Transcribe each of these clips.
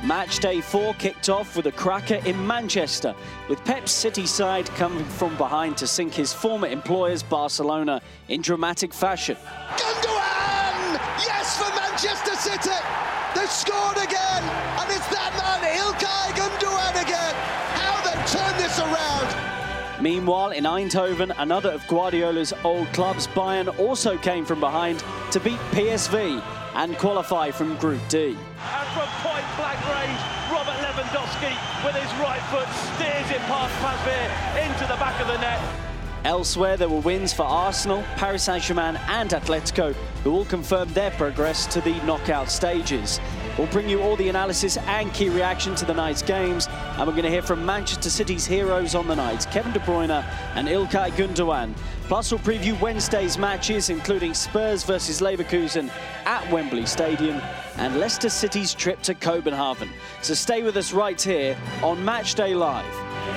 Match day 4 kicked off with a cracker in Manchester, with Pep's City side coming from behind to sink his former employers Barcelona in dramatic fashion. Gundogan! Yes, for Manchester City! They've scored again, and it's that man, Ilkay Gundogan again! How they've turned this around! Meanwhile, in Eindhoven, another of Guardiola's old clubs, Bayern, also came from behind to beat PSV and qualify from Group D. And from point-blank range, Robert Lewandowski with his right foot steers it past Pazver into the back of the net. Elsewhere, there were wins for Arsenal, Paris Saint-Germain and Atletico, who all confirmed their progress to the knockout stages. We'll bring you all the analysis and key reaction to the night's games, and we're going to hear from Manchester City's heroes on the night, Kevin De Bruyne and Ilkay Gundogan. Plus, we'll preview Wednesday's matches, including Spurs versus Leverkusen at Wembley Stadium and Leicester City's trip to Copenhagen. So stay with us right here on Matchday Live.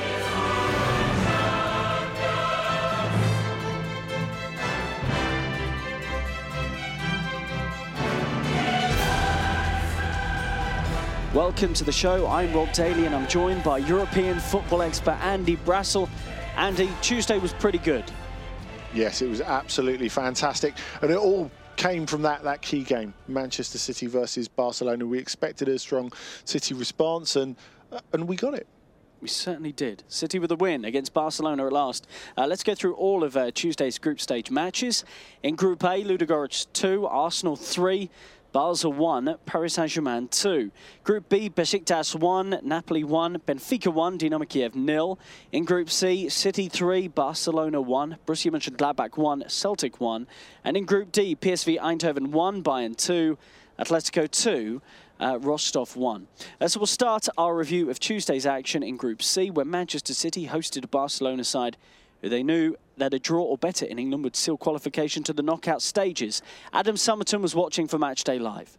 Welcome to the show. I'm Rob Daly and I'm joined by European football expert Andy Brassell. Andy, Tuesday was pretty good. Yes, it was absolutely fantastic. And it all came from that key game, Manchester City versus Barcelona. We expected a strong City response and we got it. We certainly did. City with a win against Barcelona at last. Let's go through all of Tuesday's group stage matches. In Group A, Ludogorets 2, Arsenal 3, Basel 1, Paris Saint-Germain 2. Group B, Besiktas 1, Napoli 1, Benfica 1, Dynamo Kiev 0. In Group C, City 3, Barcelona 1, Borussia Mönchengladbach 1, Celtic 1. And in Group D, PSV Eindhoven 1, Bayern 2, Atletico 2, Rostov 1. So we'll start our review of Tuesday's action in Group C, where Manchester City hosted a Barcelona side who they knew that a draw or better in England would seal qualification to the knockout stages. Adam Summerton was watching for Matchday Live.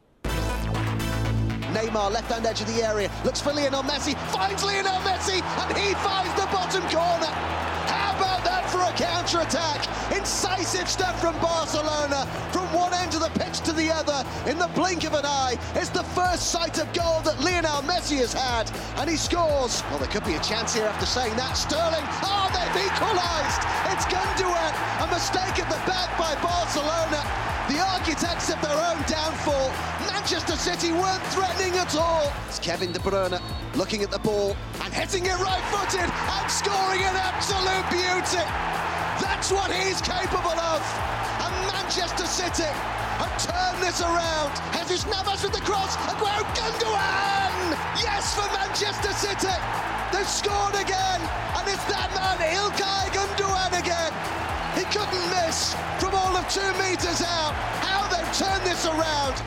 Neymar, left-hand edge of the area, looks for Lionel Messi, finds Lionel Messi, and he finds the bottom corner. How about that for a counter-attack? Incisive step from Barcelona, from one end of the pitch to the other, in the blink of an eye. It's the first sight of goal that Lionel Messi has had, and he scores. Well, there could be a chance here after saying that. Sterling, they've equalised. It's Gundogan, a mistake at the back by Barcelona. The architects of their own downfall. Manchester City weren't threatening at all. It's Kevin De Bruyne looking at the ball and hitting it right-footed and scoring an absolute beauty. That's what he's capable of. And Manchester City have turned this around. Jesus Navas with the cross. Aguero, Gundogan! Yes, for Manchester City. They've scored again. And it's that man, Ilkay Gundogan again. He couldn't miss from all of 2 metres out. How they've turned this around.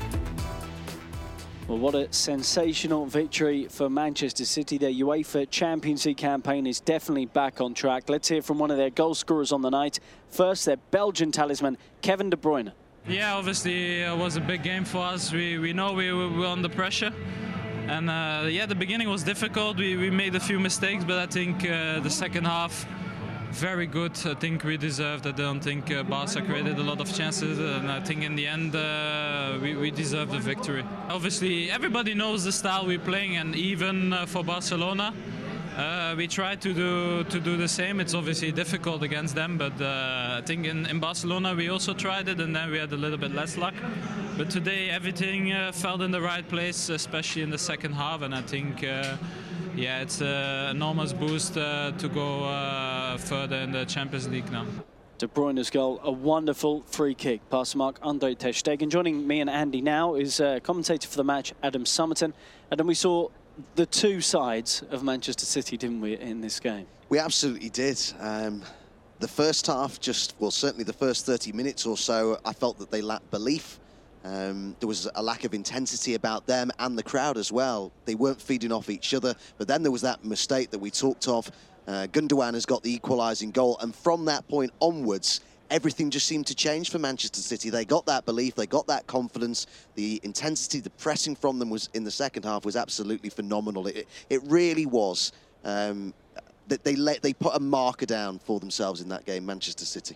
Well, what a sensational victory for Manchester City. Their UEFA Champions League campaign is definitely back on track. Let's hear from one of their goal scorers on the night. First, their Belgian talisman, Kevin De Bruyne. Yeah, obviously it was a big game for us. We know we were under pressure. And yeah, the beginning was difficult. We made a few mistakes, but I think the second half, very good. I think we deserved. I don't think Barca created a lot of chances, and I think in the end we deserved the victory. Obviously, everybody knows the style we're playing, and even for Barcelona, we try to do the same. It's obviously difficult against them, but I think in Barcelona we also tried it, and then we had a little bit less luck. But today everything fell in the right place, especially in the second half, and I think. Yeah, it's an enormous boost to go further in the Champions League now. De Bruyne's goal, a wonderful free kick past Marc-Andre ter Stegen. Joining me and Andy now is commentator for the match, Adam Summerton. Adam, we saw the two sides of Manchester City, didn't we, in this game? We absolutely did. The first half, certainly the first 30 minutes or so, I felt that they lacked belief. There was a lack of intensity about them and the crowd as well. They weren't feeding off each other. But then there was that mistake that we talked of. Gundogan has got the equalising goal. And from that point onwards, everything just seemed to change for Manchester City. They got that belief, they got that confidence. The intensity, the pressing from them was in the second half was absolutely phenomenal. It really was. They put a marker down for themselves in that game, Manchester City.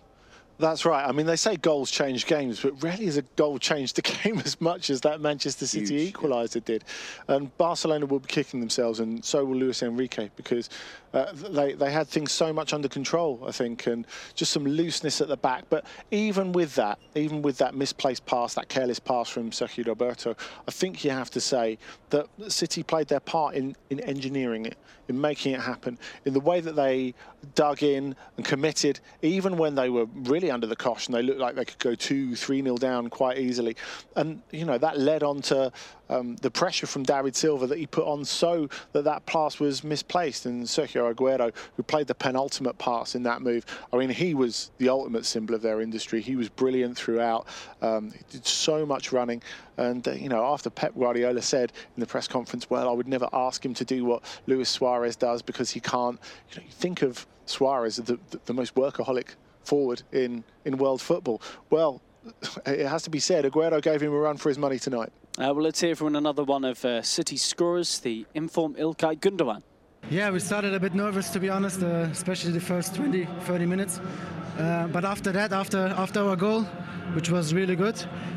That's right. I mean, they say goals change games, but rarely has a goal changed the game as much as that Manchester City equaliser did. And Barcelona will be kicking themselves, and so will Luis Enrique, because they had things so much under control, I think, and just some looseness at the back. But even with that misplaced pass, that careless pass from Sergio Roberto, I think you have to say that City played their part in engineering it, in making it happen, in the way that they dug in and committed, even when they were really under the cosh and they looked like they could go 2-3-0 down quite easily. And, you know, that led on to the pressure from David Silva that he put on so that pass was misplaced. And Sergio Aguero, who played the penultimate pass in that move, I mean, he was the ultimate symbol of their industry. He was brilliant throughout. He did so much running. And, you know, after Pep Guardiola said in the press conference, well, I would never ask him to do what Luis Suarez does because he can't. You know, you think of Suarez as the most workaholic forward in world football. Well, it has to be said, Aguero gave him a run for his money tonight. Well, let's hear from another one of City's scorers, the informed Ilkay Gundogan. Yeah, we started a bit nervous, to be honest, especially the first 20-30 minutes. But after that, after our goal, which was really good,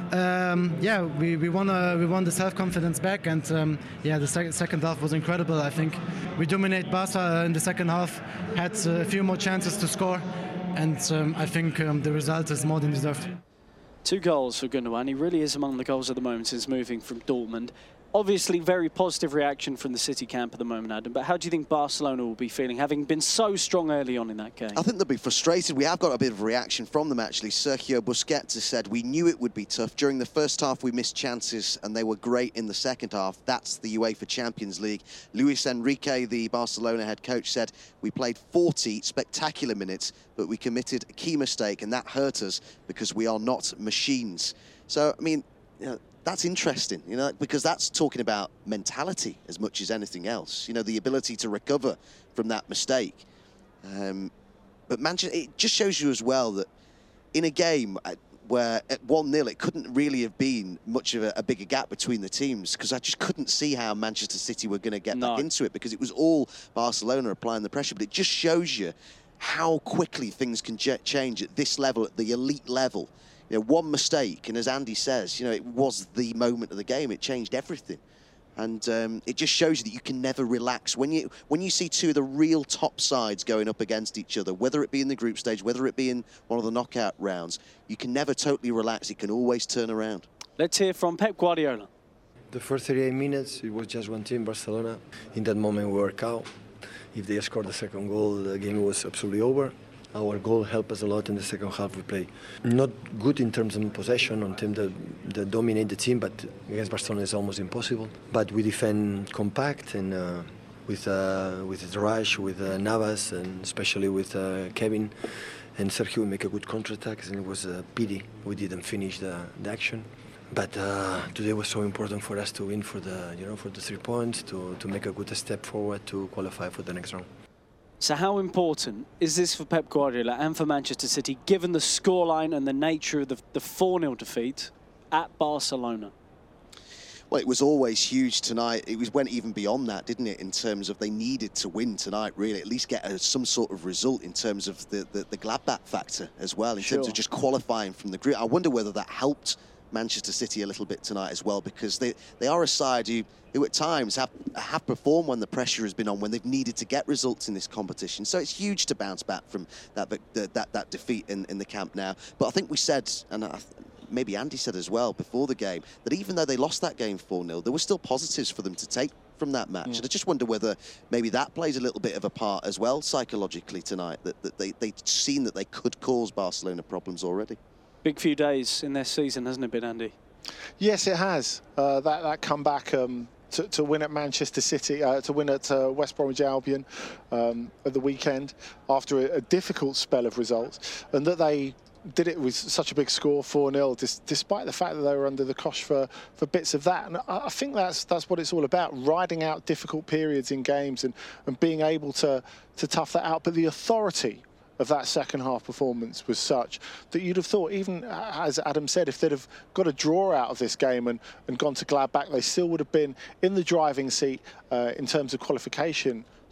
we won the self-confidence back, and yeah, the second half was incredible. I think we dominate Barca in the second half, had a few more chances to score, and I think the result is more than deserved. 2 goals for Gundogan. He really is among the goals at the moment since moving from Dortmund. Obviously, very positive reaction from the City camp at the moment, Adam. But how do you think Barcelona will be feeling, having been so strong early on in that game? I think they'll be frustrated. We have got a bit of a reaction from them, actually. Sergio Busquets has said, we knew it would be tough. During the first half, we missed chances, and they were great in the second half. That's the UEFA Champions League. Luis Enrique, the Barcelona head coach, said, we played 40 spectacular minutes, but we committed a key mistake, and that hurt us because we are not machines. So, I mean, you know, that's interesting, you know, because that's talking about mentality as much as anything else. You know, the ability to recover from that mistake. But Manchester, it just shows you as well that in a game where at 1-0, it couldn't really have been much of a bigger gap between the teams, because I just couldn't see how Manchester City were going to get back into it, because it was all Barcelona applying the pressure. But it just shows you how quickly things can change at this level, at the elite level. You know, one mistake, and as Andy says, you know, it was the moment of the game. It changed everything, and it just shows you that you can never relax when you see two of the real top sides going up against each other, whether it be in the group stage, whether it be in one of the knockout rounds. You can never totally relax. It can always turn around. Let's hear from Pep Guardiola. The first 38 minutes, it was just one team, Barcelona. In that moment, we were caught. If they scored the second goal, the game was absolutely over. Our goal helped us a lot in the second half. We play not good in terms of possession on team that dominate the team, but against Barcelona it's almost impossible. But we defend compact and with Raj, with Navas, and especially with Kevin and Sergio, we make a good counter-attack, and it was a pity we didn't finish the action. But today was so important for us to win for the 3 points, to make a good step forward to qualify for the next round. So how important is this for Pep Guardiola and for Manchester City, given the scoreline and the nature of the 4-0 defeat at Barcelona? Well, it was always huge tonight. Went even beyond that, didn't it, in terms of they needed to win tonight, really, at least get some sort of result in terms of the Gladbach factor as well, in terms of just qualifying from the group. I wonder whether that helped Manchester City a little bit tonight as well, because they are a side who at times have performed when the pressure has been on, when they've needed to get results in this competition. So it's huge to bounce back from that defeat in the Camp Nou. But I think we said, and maybe Andy said as well before the game, that even though they lost that game 4-0, there were still positives for them to take from that match. And I just wonder whether maybe that plays a little bit of a part as well psychologically tonight, that they'd seen that they could cause Barcelona problems already. Big few days in their season, hasn't it been, Andy? Yes, it has. That comeback to win at Manchester City, to win at West Bromwich Albion at the weekend after a difficult spell of results, and that they did it with such a big score, 4-0, despite the fact that they were under the cosh for bits of that. And I think that's what it's all about, riding out difficult periods in games and being able to tough that out. But the authority of that second half performance was such that you'd have thought, even as Adam said, if they'd have got a draw out of this game and gone to Gladbach, they still would have been in the driving seat in terms of qualification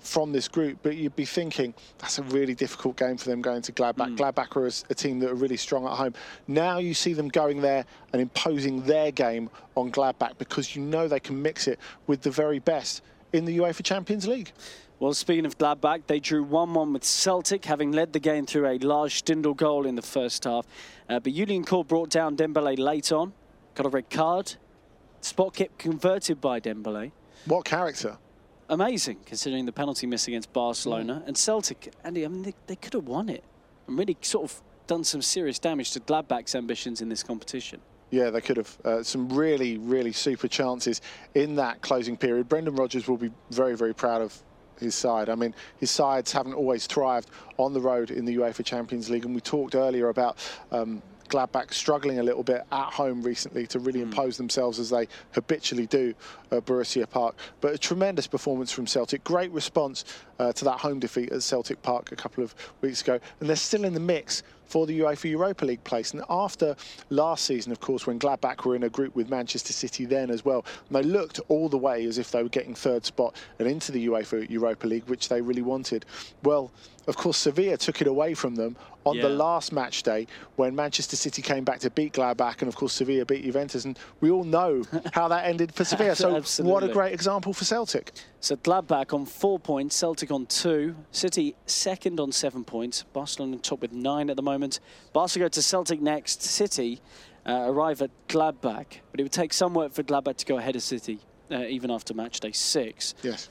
from this group, but you'd be thinking that's a really difficult game for them going to Gladbach. Gladbach are a team that are really strong at home. Now you see them going there and imposing their game on Gladbach because you know they can mix it with the very best in the UEFA Champions League. Well, speaking of Gladbach, they drew 1-1 with Celtic, having led the game through a Lars Stindl goal in the first half. But Julian Kohl brought down Dembele late on, got a red card. Spot kick converted by Dembele. What character? Amazing, considering the penalty miss against Barcelona. And Celtic, Andy, I mean, they could have won it and really sort of done some serious damage to Gladbach's ambitions in this competition. Yeah, they could have. Some really, really super chances in that closing period. Brendan Rodgers will be very, very proud of his side. I mean, his sides haven't always thrived on the road in the UEFA Champions League, and we talked earlier about Gladbach struggling a little bit at home recently to really impose themselves as they habitually do at Borussia Park. But a tremendous performance from Celtic. Great response to that home defeat at Celtic Park a couple of weeks ago. And they're still in the mix for the UEFA Europa League place. And after last season, of course, when Gladbach were in a group with Manchester City then as well, and they looked all the way as if they were getting third spot and into the UEFA Europa League, which they really wanted. Well, of course, Sevilla took it away from them on the last match day when Manchester City came back to beat Gladbach, and of course Sevilla beat Juventus, and we all know how that ended for Sevilla. So what a great example for Celtic. So Gladbach on 4 points, Celtic on 2, City second on 7 points, Barcelona on top with 9 at the moment. Barca go to Celtic next, City arrive at Gladbach, but it would take some work for Gladbach to go ahead of City, even after match day 6. Yes.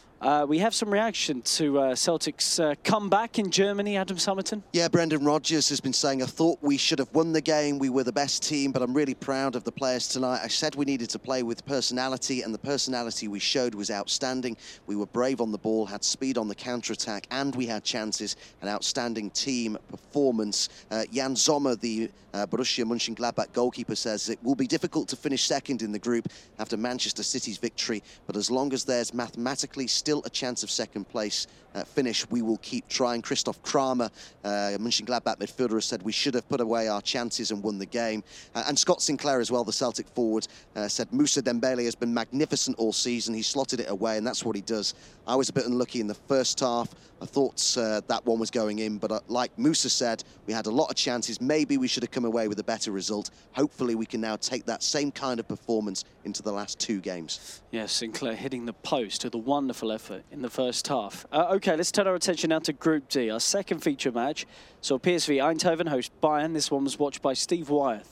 We have some reaction to Celtic's comeback in Germany, Adam Summerton. Yeah, Brendan Rodgers has been saying, I thought we should have won the game. We were the best team, but I'm really proud of the players tonight. I said we needed to play with personality, and the personality we showed was outstanding. We were brave on the ball, had speed on the counter-attack, and we had chances. An outstanding team performance. Jan Sommer, the Borussia Mönchengladbach goalkeeper, says it will be difficult to finish second in the group after Manchester City's victory, but as long as there's mathematically still a chance of second place finish, we will keep trying. Christoph Kramer, Mönchengladbach midfielder, has said we should have put away our chances and won the game. And Scott Sinclair as well, the Celtic forward, said Moussa Dembele has been magnificent all season. He slotted it away, and that's what he does. I was a bit unlucky in the first half. I thought that one was going in, but like Moussa said, we had a lot of chances. Maybe we should have come away with a better result. Hopefully we can now take that same kind of performance into the last 2 games. Yes, Sinclair hitting the post with a wonderful effort in the first half. OK, let's turn our attention now to Group D, our second feature match. So PSV Eindhoven host Bayern. This one was watched by Steve Wyeth.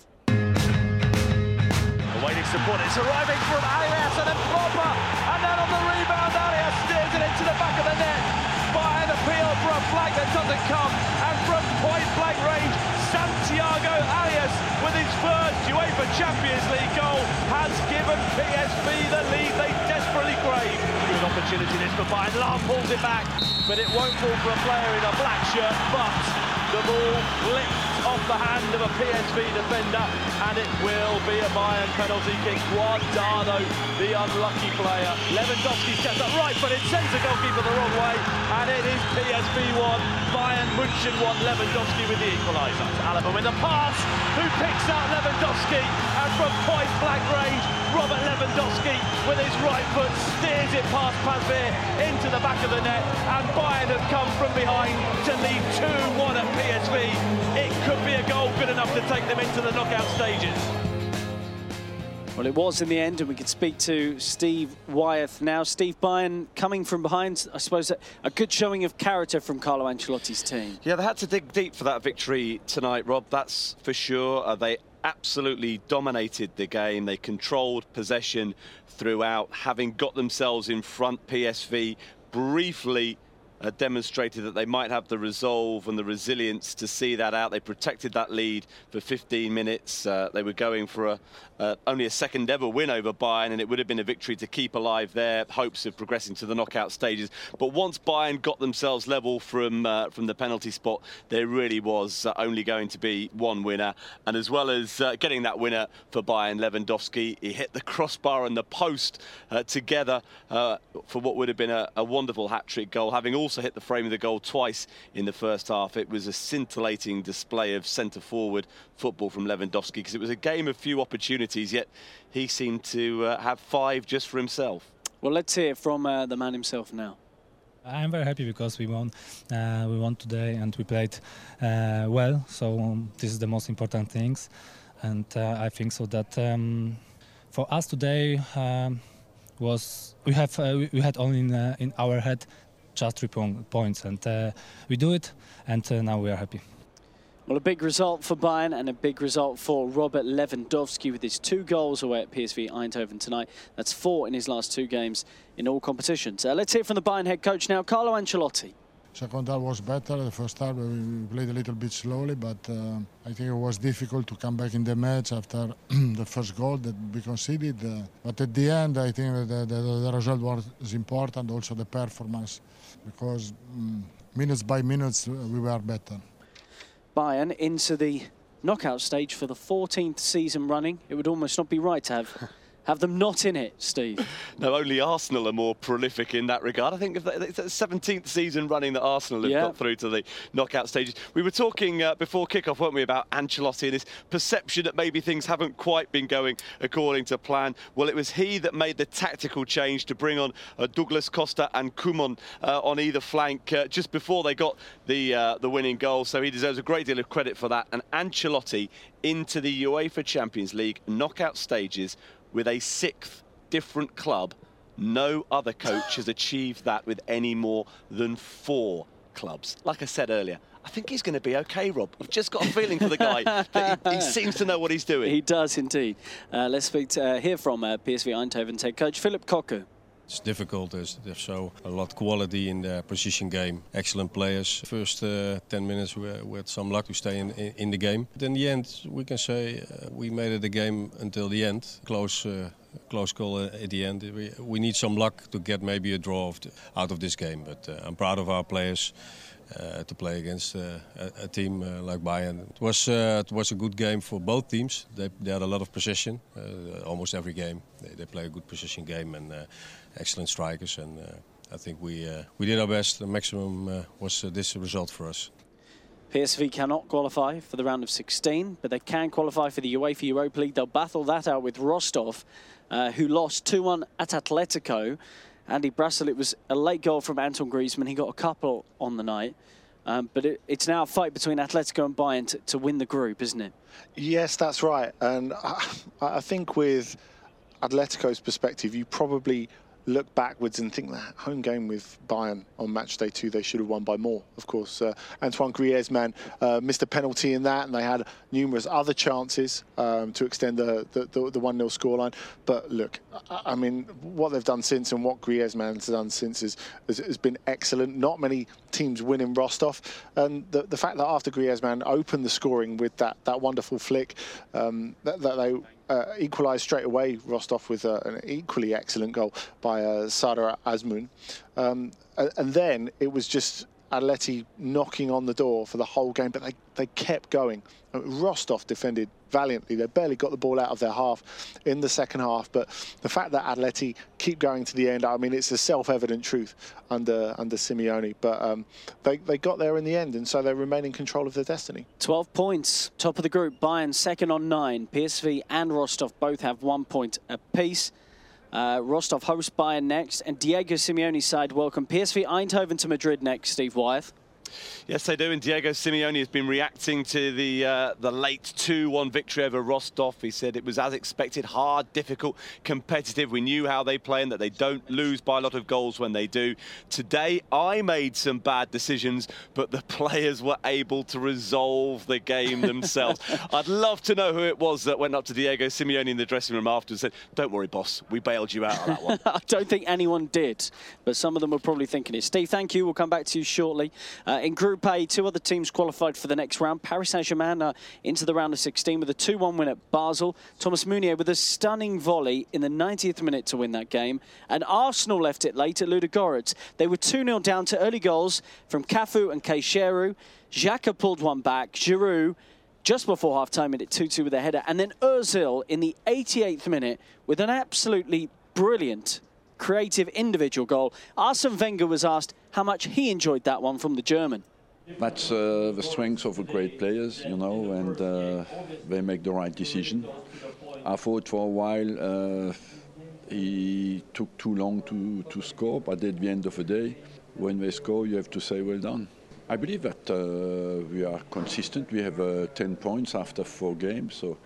Awaiting support, it's arriving from Arias and then Popper, and then on the rebound Arias steers it into the back of the net. Bayern appeal for a flag that doesn't come, and from point-blank range, Santiago Arias with his first UEFA Champions League goal has given PSV the lead they desperately crave. Good opportunity this for Bayern. Lahm pulls it back, but it won't fall for a player in a black shirt, but the ball flicked off the hand of a PSV defender, and it will be a Bayern penalty kick. Guardado, the unlucky player. Lewandowski steps up right, but it sends the goalkeeper the wrong way, and it is PSV 1, Bayern München 1. Lewandowski with the equaliser. Alaba with the pass, who picks out Lewandowski, and from point-blank range, Robert Lewandowski with his right foot steers it past Pazver into the back of the net, and Bayern have come from behind to lead 2-1 at PSV. It could be a goal good enough to take them into the knockout stages. Well, it was in the end, and we could speak to Steve Wyeth now. Steve, Bayern coming from behind, I suppose a good showing of character from Carlo Ancelotti's team. Yeah, they had to dig deep for that victory tonight, Rob, that's for sure. They absolutely dominated the game. They controlled possession throughout, having got themselves in front. PSV briefly demonstrated that they might have the resolve and the resilience to see that out. They protected that lead for 15 minutes. They were going for only a second ever win over Bayern, and it would have been a victory to keep alive their hopes of progressing to the knockout stages. But once Bayern got themselves level from the penalty spot, there really was only going to be one winner. And as well as getting that winner for Bayern, Lewandowski, he hit the crossbar and the post together for what would have been a wonderful hat-trick goal, having also hit the frame of the goal twice in the first half. It was a scintillating display of centre-forward football from Lewandowski, because it was a game of few opportunities, yet he seemed to have 5 just for himself. Well, let's hear from the man himself now. I'm very happy because we won. We won today and we played well. So this is the most important things, and I think so that for us today was we had only in our head just 3 points, and we do it, and now we are happy. Well, a big result for Bayern and a big result for Robert Lewandowski with his 2 goals away at PSV Eindhoven tonight. That's 4 in his last 2 games in all competitions. Let's hear from the Bayern head coach now, Carlo Ancelotti. Second half was better. The first half we played a little bit slowly, but I think it was difficult to come back in the match after the first goal that we conceded. But at the end, I think that the result was important, also the performance, because minutes by minutes we were better. Bayern into the knockout stage for the 14th season running. It would almost not be right to have them not in it, Steve. No, only Arsenal are more prolific in that regard. I think it's the 17th season running that Arsenal have got through to the knockout stages. We were talking before kickoff, weren't we, about Ancelotti and his perception that maybe things haven't quite been going according to plan. Well, it was he that made the tactical change to bring on Douglas Costa and Koeman on either flank just before they got the winning goal. So he deserves a great deal of credit for that. And Ancelotti into the UEFA Champions League knockout stages with a 6th different club. No other coach has achieved that with any more than 4 clubs. Like I said earlier, I think he's going to be okay, Rob. I've just got a feeling for the guy that he seems to know what he's doing. He does indeed. Let's hear from PSV Eindhoven's head coach, Philip Cocu. It's difficult. There's so a lot of quality in the position game. Excellent players. First 10 minutes we had some luck to stay in the game. But in the end, we can say we made it a game until the end. Close call at the end. We need some luck to get maybe a draw out of this game. But I'm proud of our players to play against a team like Bayern. It was a good game for both teams. They had a lot of possession. Almost every game they play a good possession game and excellent strikers. And I think we did our best. The maximum was this result for us. PSV cannot qualify for the round of 16, but they can qualify for the UEFA Europa League. They'll battle that out with Rostov, who lost 2-1 at Atletico. Andy Brassel, it was a late goal from Anton Griezmann. He got a couple on the night. But it's now a fight between Atletico and Bayern to win the group, isn't it? Yes, that's right. And I think with Atletico's perspective, you probably look backwards and think that home game with Bayern on match day 2, they should have won by more. Of course, Antoine Griezmann missed a penalty in that, and they had numerous other chances to extend the 1-0 scoreline. But look, I mean, what they've done since and what Griezmann's done since has been excellent. Not many teams win in Rostov, and the fact that after Griezmann opened the scoring with that wonderful flick, that they equalised straight away, Rostov, with an equally excellent goal by Sardar Azmoun. And then it was just Atleti knocking on the door for the whole game, but they kept going. Rostov defended valiantly. They barely got the ball out of their half in the second half, but the fact that Atleti keep going to the end, I mean, it's a self-evident truth under Simeone, but they got there in the end, and so they remain in control of their destiny. 12 points, top of the group. Bayern second on 9. PSV and Rostov both have 1 point apiece. Rostov hosts Bayern next, and Diego Simeone's side welcome PSV Eindhoven to Madrid next. Steve Wyeth. Yes, they do, and Diego Simeone has been reacting to the late 2-1 victory over Rostov. He said it was as expected, hard, difficult, competitive. We knew how they play and that they don't lose by a lot of goals when they do. Today, I made some bad decisions, but the players were able to resolve the game themselves. I'd love to know who it was that went up to Diego Simeone in the dressing room afterwards and said, "Don't worry, boss, we bailed you out of that one." I don't think anyone did, but some of them were probably thinking it. Steve, thank you. We'll come back to you shortly. In Group A, 2 other teams qualified for the next round. Paris Saint-Germain into the round of 16 with a 2-1 win at Basel. Thomas Meunier with a stunning volley in the 90th minute to win that game. And Arsenal left it late at Ludogorets. They were 2-0 down to early goals from Cafu and Keisheru. Xhaka pulled one back. Giroud just before half-time at 2-2 with a header. And then Ozil in the 88th minute with an absolutely brilliant creative individual goal. Arsene Wenger was asked how much he enjoyed that one from the German. That's the strength of the great players, you know, and they make the right decision. I thought for a while he took too long to score, but at the end of the day, when they score, you have to say well done. I believe that we are consistent. We have 10 points after 4 games, so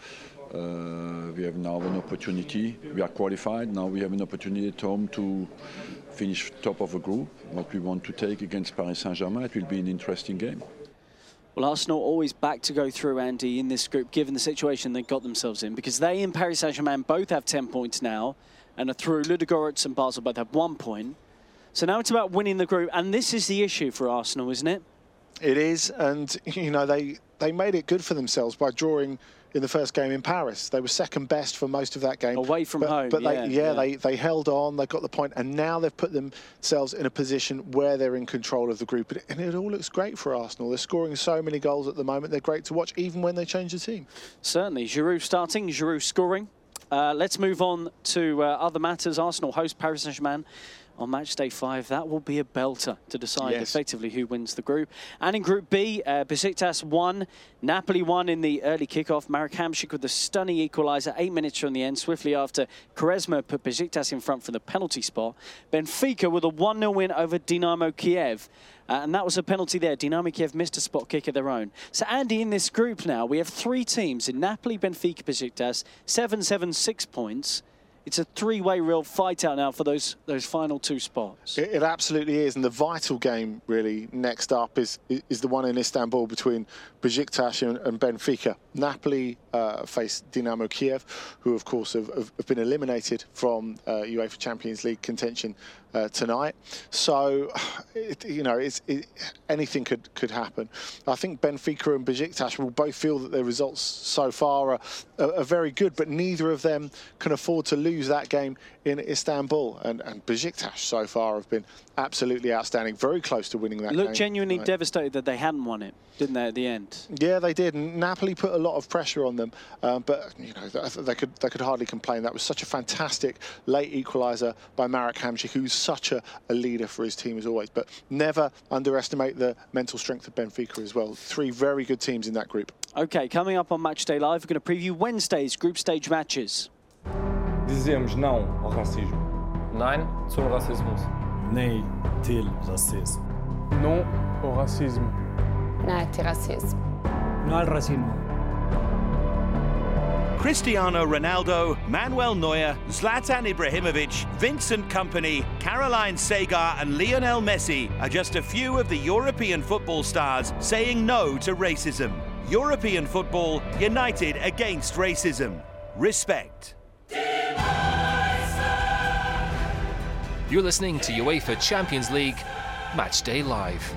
we have now an opportunity. We are qualified. Now we have an opportunity at home to finish top of the group. What we want to take against Paris Saint-Germain, it will be an interesting game. Well, Arsenal always back to go through, Andy, in this group, given the situation they got themselves in, because they and Paris Saint-Germain both have 10 points now and are through. Ludogorets and Basel both have 1 point. So now it's about winning the group, and this is the issue for Arsenal, isn't it? It is, and, you know, they made it good for themselves by drawing in the first game in Paris. They were second best for most of that game. Away from home, but they held on, they got the point, and now they've put themselves in a position where they're in control of the group. And it all looks great for Arsenal. They're scoring so many goals at the moment. They're great to watch, even when they change the team. Certainly. Giroud starting, Giroud scoring. Let's move on to other matters. Arsenal host Paris Saint-Germain on match day 5. That will be a belter to decide effectively who wins the group. And in Group B, Besiktas won, Napoli won in the early kickoff. Marek Hamšík with the stunning equaliser 8 minutes from the end. Swiftly after, Quaresma put Besiktas in front from the penalty spot. Benfica with a 1-0 win over Dynamo Kiev. And that was a penalty there. Dynamo Kiev missed a spot kick of their own. So, Andy, in this group now, we have 3 teams in Napoli, Benfica, Besiktas, 7, 6 points. It's a 3-way real fight out now for those final 2 spots. It absolutely is, and the vital game really next up is the one in Istanbul between Besiktas and Benfica. Napoli face Dynamo Kiev, who of course have been eliminated from UEFA Champions League contention tonight. So, anything could happen. I think Benfica and Besiktas will both feel that their results so far are very good, but neither of them can afford to lose that game in Istanbul. And Besiktas so far have been absolutely outstanding, very close to winning that game. Looked genuinely devastated that they hadn't won it, didn't they, at the end? Yeah, they did. And Napoli put a lot of pressure on them, but you know they could hardly complain. That was such a fantastic late equaliser by Marek Hamšík, who's such a leader for his team as always. But never underestimate the mental strength of Benfica as well. 3 very good teams in that group. OK, coming up on Matchday Live, we're going to preview Wednesday's group stage matches. Dizemos não ao racismo. Nein zum Rassismus. Nej till rasism. Non au racisme. Nej till rasism. No al racismo. Cristiano Ronaldo, Manuel Neuer, Zlatan Ibrahimovic, Vincent Kompany, Caroline Segar and Lionel Messi are just a few of the European football stars saying no to racism. European football united against racism. Respect. You're listening to UEFA Champions League Matchday Live.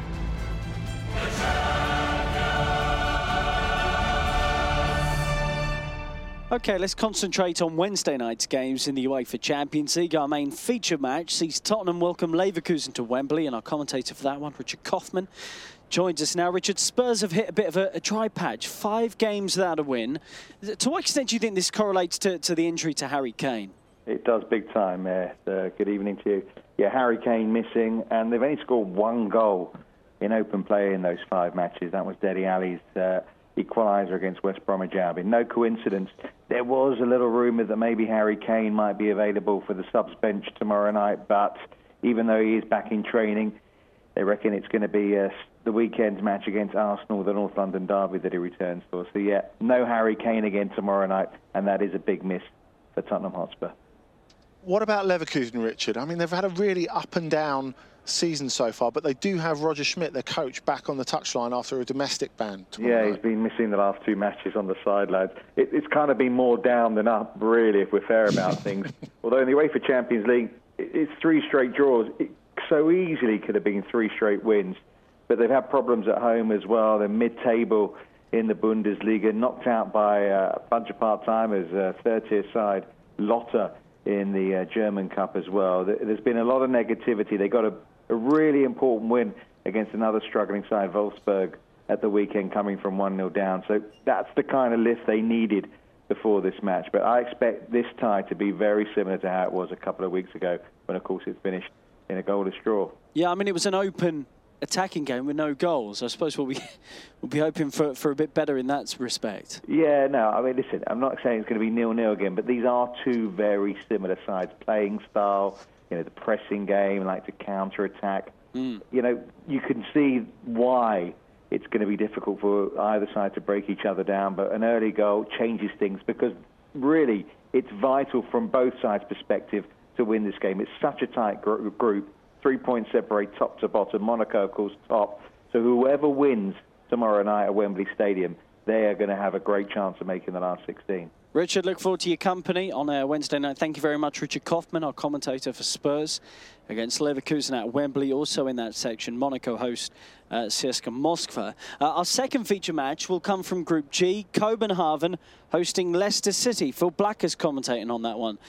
OK, let's concentrate on Wednesday night's games in the UEFA Champions League. Our main feature match sees Tottenham welcome Leverkusen to Wembley, and our commentator for that one, Richard Kaufman, joins us now. Richard, Spurs have hit a bit of a dry patch. 5 games without a win. To what extent do you think this correlates to the injury to Harry Kane? It does big time, good evening to you. Yeah, Harry Kane missing, and they've only scored 1 goal in open play in those 5 matches. That was Dele Alli's equaliser against West Bromwich Albion. No coincidence. There was a little rumour that maybe Harry Kane might be available for the subs bench tomorrow night, but even though he is back in training, they reckon it's going to be the weekend's match against Arsenal, the North London derby that he returns for. So, yeah, no Harry Kane again tomorrow night, and that is a big miss for Tottenham Hotspur. What about Leverkusen, Richard? I mean, they've had a really up and down season so far, but they do have Roger Schmidt, their coach, back on the touchline after a domestic ban tomorrow night. He's been missing the last 2 matches on the sidelines. It's kind of been more down than up, really, if we're fair about things. Although in the UEFA Champions League, it's 3 straight draws. It so easily could have been 3 straight wins, but they've had problems at home as well. They're mid-table in the Bundesliga, knocked out by a bunch of part-timers, third-tier side, Lotte, in the German Cup as well. There's been a lot of negativity. They got a really important win against another struggling side, Wolfsburg, at the weekend, coming from 1-0 down. So that's the kind of lift they needed before this match. But I expect this tie to be very similar to how it was a couple of weeks ago when, of course, it finished in a goalless draw. Yeah, I mean, it was an open attacking game with no goals. I suppose we'll be hoping for a bit better in that respect. Yeah, no, I mean, listen, I'm not saying it's going to be 0-0 again, but these are two very similar sides. Playing style, you know, the pressing game, like to counter-attack. You know, you can see why it's going to be difficult for either side to break each other down, but an early goal changes things because really it's vital from both sides' perspective to win this game. It's such a tight group. 3 points separate top to bottom. Monaco, of course, top. So whoever wins tomorrow night at Wembley Stadium, they are going to have a great chance of making the last 16. Richard, look forward to your company on Wednesday night. Thank you very much, Richard Kaufman, our commentator for Spurs against Leverkusen at Wembley. Also in that section, Monaco host CSKA Moscow. Our second feature match will come from Group G, Copenhagen hosting Leicester City. Phil Black is commentating on that one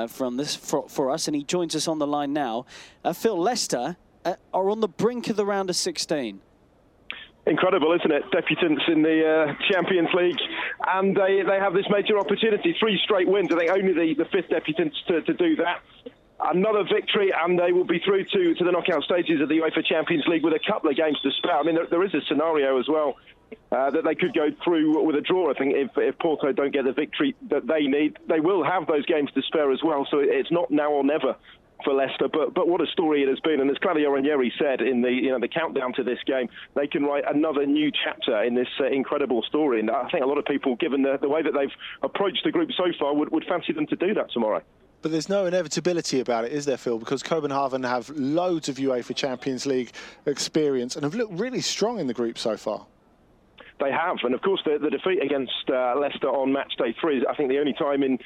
for us, and he joins us on the line now. Phil, Leicester are on the brink of the round of 16. Incredible, isn't it? Debutants in the Champions League, and they have this major opportunity. 3 straight wins. I think only the 5th debutants to do that. Another victory, and they will be through to the knockout stages of the UEFA Champions League with a couple of games to spare. I mean, there is a scenario as well that they could go through with a draw. I think if Porto don't get the victory that they need, they will have those games to spare as well. So it's not now or never for Leicester, but what a story it has been. And as Claudio Ranieri said in the countdown to this game, they can write another new chapter in this incredible story. And I think a lot of people, given the way that they've approached the group so far, would fancy them to do that tomorrow. But there's no inevitability about it, is there, Phil? Because Copenhagen have loads of UEFA Champions League experience and have looked really strong in the group so far. They have, and of course the defeat against Leicester on match day 3 is, I think, the only time in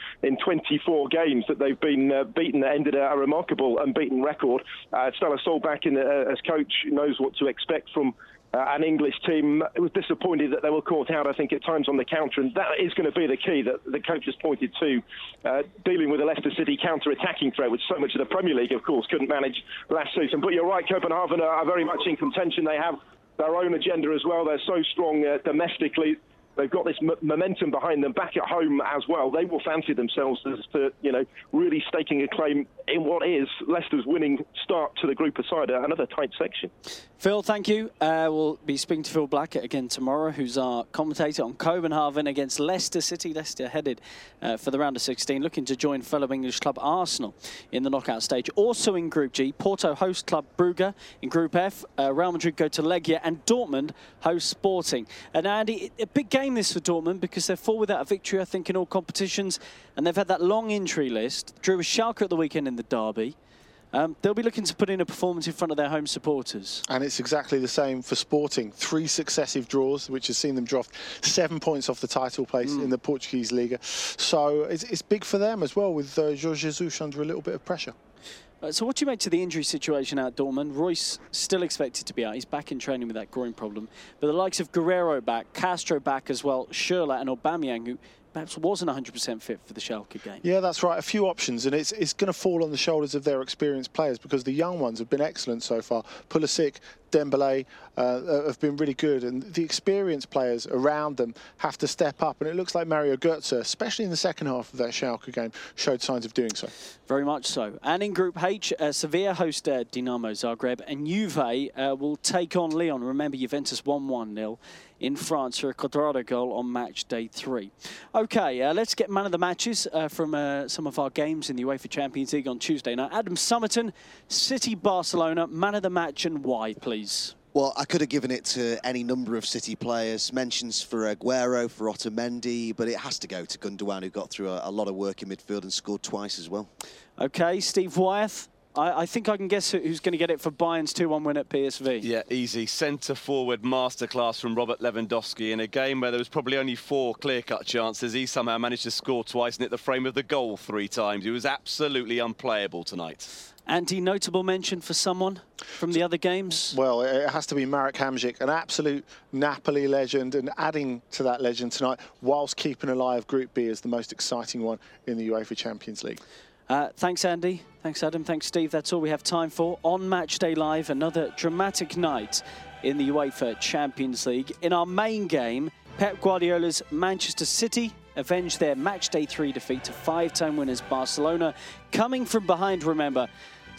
24 games that they've been beaten that ended a remarkable unbeaten record. Stella Solback as coach knows what to expect from an English team. It was disappointed that they were caught out, I think, at times on the counter, and that is going to be the key that the coach has pointed to, dealing with the Leicester City counter-attacking threat, which so much of the Premier League, of course, couldn't manage last season. But you're right, Copenhagen are very much in contention. They have their own agenda as well. They're so strong domestically. They've got this momentum behind them back at home as well. They will fancy themselves as to, really staking a claim in what is Leicester's winning start to the group aside, another tight section. Phil, thank you. We'll be speaking to Phil Black again tomorrow, who's our commentator on Copenhagen against Leicester City. Leicester headed for the round of 16, looking to join fellow English club Arsenal in the knockout stage. Also in Group G, Porto host Club Brugge. In Group F, Real Madrid go to Legia and Dortmund host Sporting. And Andy, a big game this for Dortmund because they're 4 without a victory, I think, in all competitions, and they've had that long injury list. Drew with Schalke at the weekend in the derby. They'll be looking to put in a performance in front of their home supporters. And it's exactly the same for Sporting. 3 successive draws, which has seen them drop 7 points off the title place in the Portuguese Liga. So it's big for them as well, with Jorge Jesus under a little bit of pressure. So what do you make to the injury situation at Dortmund? Royce still expected to be out. He's back in training with that groin problem. But the likes of Guerrero back, Castro back as well, Schürrle and Aubameyang, who perhaps wasn't 100% fit for the Schalke game. Yeah, that's right. A few options, and it's going to fall on the shoulders of their experienced players because the young ones have been excellent so far. Pulisic, Dembele have been really good, and the experienced players around them have to step up. And it looks like Mario Götze, especially in the second half of that Schalke game, showed signs of doing so. Very much so. And in Group H, Sevilla host Dinamo Zagreb, and Juve will take on Lyon. Remember, Juventus won 1-0 in France for a Cuadrado goal on match day 3. OK, let's get man of the matches from some of our games in the UEFA Champions League on Tuesday night. Adam Summerton, City Barcelona, man of the match, and why, please? Well, I could have given it to any number of City players. Mentions for Aguero, for Otamendi, but it has to go to Gundogan, who got through a lot of work in midfield and scored twice as well. OK, Steve Wyeth. I think I can guess who's going to get it for Bayern's 2-1 win at PSV. Yeah, easy. Centre-forward masterclass from Robert Lewandowski in a game where there was probably only 4 clear-cut chances. He somehow managed to score twice and hit the frame of the goal 3 times. He was absolutely unplayable tonight. Anti-notable mention for someone from the other games? Well, it has to be Marek Hamšík, an absolute Napoli legend, and adding to that legend tonight, whilst keeping alive Group B as the most exciting one in the UEFA Champions League. Thanks, Andy. Thanks, Adam. Thanks, Steve. That's all we have time for. On Matchday Live, another dramatic night in the UEFA Champions League. In our main game, Pep Guardiola's Manchester City avenged their Matchday 3 defeat to 5-time winners Barcelona, coming from behind, remember,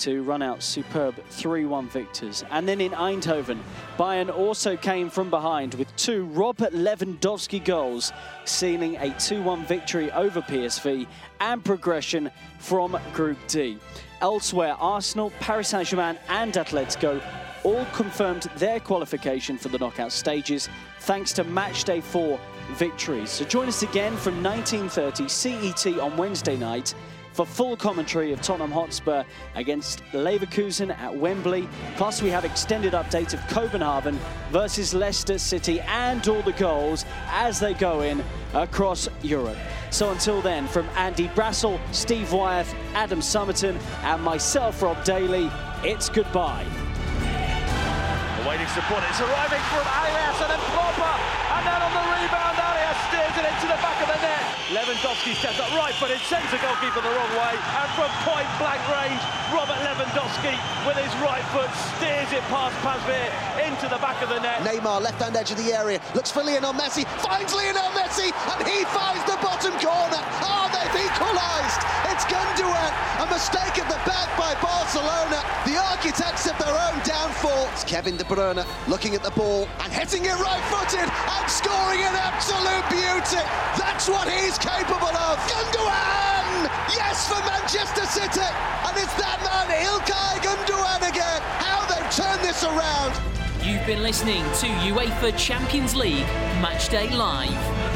to run out superb 3-1 victors. And then in Eindhoven, Bayern also came from behind with 2 Robert Lewandowski goals, sealing a 2-1 victory over PSV and progression from Group D. Elsewhere, Arsenal, Paris Saint-Germain and Atletico all confirmed their qualification for the knockout stages thanks to Matchday 4 victories. So join us again from 19:30 CET on Wednesday night for full commentary of Tottenham Hotspur against Leverkusen at Wembley. Plus, we have extended updates of Copenhagen versus Leicester City and all the goals as they go in across Europe. So until then, from Andy Brassel, Steve Wyeth, Adam Summerton and myself, Rob Daly, it's goodbye. Waiting support, it's arriving from Arias and then Proper, and then on the rebound, Arias steers it into the back of the net. Lewandowski steps up right-footed, sends the goalkeeper the wrong way, and from point-blank range, Robert Lewandowski with his right foot steers it past Pazvir into the back of the net. Neymar, left-hand edge of the area, looks for Lionel Messi, finds Lionel Messi, and he finds the bottom corner. Oh, they've equalised. It's Gundogan, a mistake at the back by Barcelona, the architects of their own downfall. It's Kevin De Bruyne looking at the ball and hitting it right-footed and scoring an absolute beauty. That's what he's capable of. Gundogan! Yes, for Manchester City. And it's that man, Ilkay Gundogan again. How they've turned this around. You've been listening to UEFA Champions League Matchday Live.